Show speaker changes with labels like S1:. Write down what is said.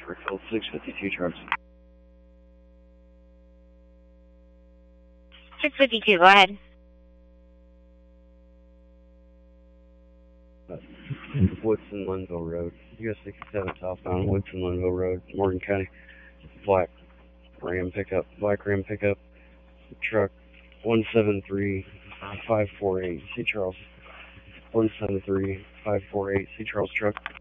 S1: Fairfield 652 trucks.
S2: 652, go ahead.
S1: Woodson, Linville Road, US 67 southbound, Woodson, Linville Road, Morgan County. Black Ram pickup, truck 173548, C. Charles. 173548, C. Charles truck.